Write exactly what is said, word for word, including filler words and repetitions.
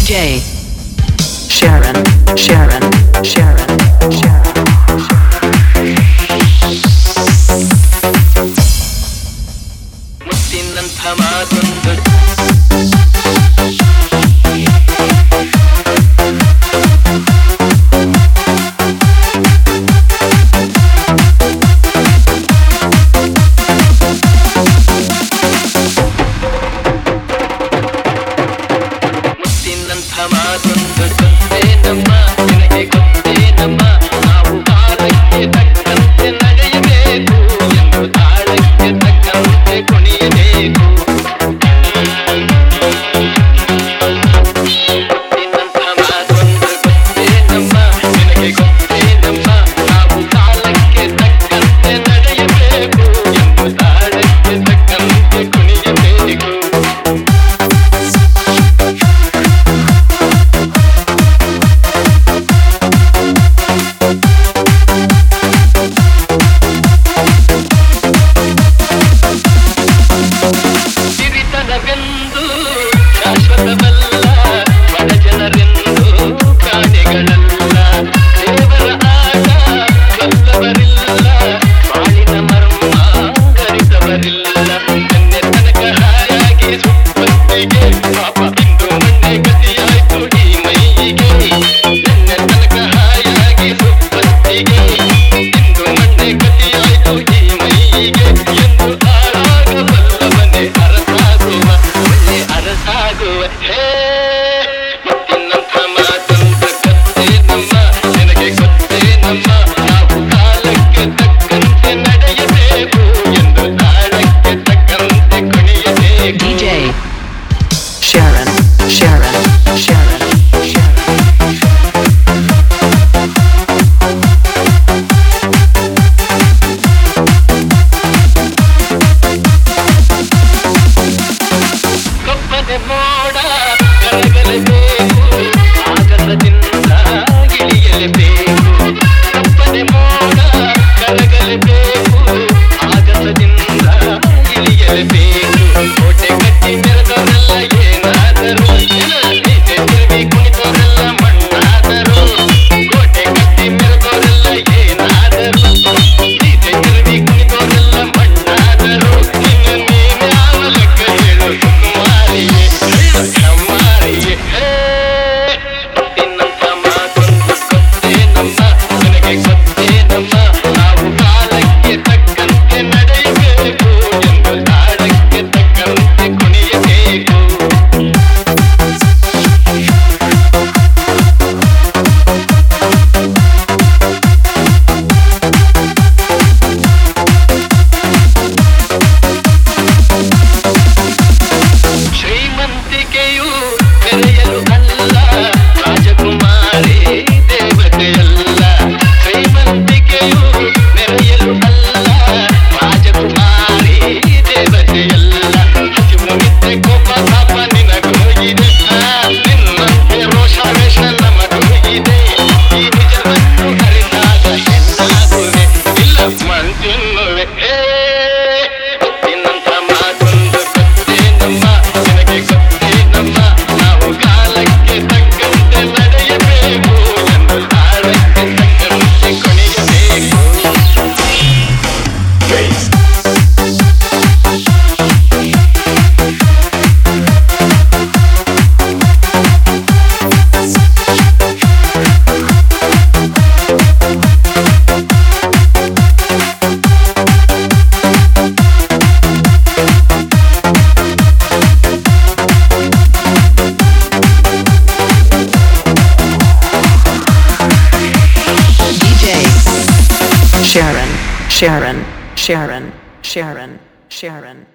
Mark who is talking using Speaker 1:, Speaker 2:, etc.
Speaker 1: J Sharon, Sharon, Sharon, Sharon.
Speaker 2: ಮುತ್ತಿನಂಥ ಮಾತೊಂದು ಮಾತೊಂದು ಗೊತ್ತೇ ನಮ್ಮ ನಿನಗೆ ಗೊತ್ತೇ ನಮ್ಮ ನಾವು ಕಾಲಕ್ಕೆ ತಕ್ಕಂತೆ ನಡೆಯಬೇಕು ಎಂದು ತಾಳಕ್ಕೆ ತಕ್ಕಂತೆ ಕುಣಿಯಬೇಕು ಗೊತ್ತಿನಂಥ ಮಾತೊಂದು ಗೊತ್ತೇ ನಮ್ಮ ನಿನಗೆ ಗೊತ್ತೇ ನಮ್ಮ ನಾವು ಕಾಲಕ್ಕೆ ತಕ್ಕಂತೆ ನಡೆಯಬೇಕು ಎಂದು ತಾಳಕ್ಕೆ ತಕ್ಕಂತೆ ಕುಣಿಯಬೇಕು ಶಾಶ್ವತವಲ್ಲ ಬಡ ಜನರೆಂದು ಪ್ರಾಣಿಗಳಲ್ಲ ದೇವರ ಆಟ ಬಲ್ಲವರಿಲ್ಲ ಬಾಳಿನ ಮರ್ಮ ಅರಿತವರಿಲ್ಲ ನಿನ್ನೆ ತನಕ ಹಾಯಾಗಿ ಸುಪ್ಪತ್ತಿಗೆ ಪಾಪ ಇಂದು ಮೊನ್ನೆ ಗತಿಯಾಯ್ತು ಈ ಮೈಗೆ ನಿನ್ನೆ ತನಕ ಹಾಯಾಗಿ ಸುಪ್ಪತ್ತಿಗೆ ಇಂದು ಮೊನ್ನೆ ಗತಿಯಾಯ್ತು ಈ ಮೈಗೆ ಎಂದು ಹಾಳಾಗಬಲ್ಲವನೇ ಅರಸಾಗುವ ಒಳ್ಳೆ ಅರಸಾಗುವ ಹೇ ಮುತ್ತಿನಂಥ ಮಾತೊಂದು ಗೊತ್ತೇ ನಮ್ಮ ನಿನಗೆ ಗೊತ್ತೇ ನಮ್ಮ ನಾವು ಕಾಲಕ್ಕೆ ತಕ್ಕಂತೆ ನಡೆಯಬೇಕು ಎಂದು ತಾಳಕ್ಕೆ ತಕ್ಕಂತೆ ಕುಣಿಯಬೇಕು
Speaker 1: D J Sharon, Sharon, Sharon, Sharon.
Speaker 2: ಕಪ್ಪನೆ ಮೋಡ ಕರಗಲೇಬೇಕು ಆಗಸದಿಂದ ಇಳಿಯಲೇಬೇಕು ಕಪ್ಪನೆ ಮೋಡ ಕರಗಲೇಬೇಕು ಆಗಸದಿಂದ ಇಳಿಯಲೇಬೇಕು ಕೋಟೆ ಕಟ್ಟಿ ಮೆರೆದವರೆಲ್ಲ ಏನಾದರೂ ಈಚೆ ತಿರುಗಿ ಕುಣಿದವರೆಲ್ಲ ಮಣ್ಣಾದರು ಕೋಟೆ ಕಟ್ಟಿ ಮೆರೆದವರೆಲ್ಲ ಏನಾದರೂ ಈಚೆ ತಿರುಗಿ ಕುಣಿದವರೆಲ್ಲ ಮಣ್ಣಾದರು ಇನ್ನು ನೀನ್ಯಾವ ಲೆಕ್ಕ ಹೇಳು ಕುಮಾರಿಯೇ ಕಮ್ಮಾರಿಯೇ ಮುತ್ತಿನಂಥ ಮಾತೊಂದು ಗೊತ್ತೇ ನಮ್ಮ ನಿನಗೆ ಗೊತ್ತೇ ನಮ್ಮ ನಾವು ಕಾಲಕ್ಕೆ ತಕ್ಕಂತೆ ನಡೆಯಬೇಕು ಎಂದು ತಾಳಕ್ಕೆ ತಕ್ಕಂತೆ ಕುಣಿಯಬೇಕು ಶ್ರೀಮಂತಿಕೆಯು ಬೆರೆಯಲು ಅಲ್ಲ ರಾಜಕುಮಾರಿ ದೇವತೆಯಲ್ಲ ಶ್ರೀಮಂತಿಕೆಯು ಮೆರೆಯಲು ಅಲ್ಲ ರಾಜಕುಮಾರಿ ದೇವತೆಯಲ್ಲ ಹಸಿವು ನಿದ್ದೆ ಕೋಪ ತಾಪ ನಿನಗೂ ಇದೆ ನಿನ್ನಂತೆ ರೋಷಾವೇಶ ನಮಗೂ ಇದೆ ಈ ನಿಜವನ್ನು ಅರಿತಾಗ ಹೆಣ್ಣಾಗುವೆ ಇಲ್ಲ ಮಂಜುನ್ನುವೆ ಹೇ ಮುತ್ತಿನಂಥ ಮಾತೊಂದು ಗೊತ್ತೇ ನಮ್ಮ ನಿನಗೆ ಗೊತ್ತೇ ನಮ್ಮ ನಾವು ಕಾಲಕ್ಕೆ ತಕ್ಕಂತೆ ನಡೆಯಬೇಕು ಎಂದು ತಾಳಕ್ಕೆ ತಕ್ಕಂತೆ ಕುಣಿಯಬೇಕು
Speaker 1: D J Sharon, Sharon, Sharon, Sharon, Sharon.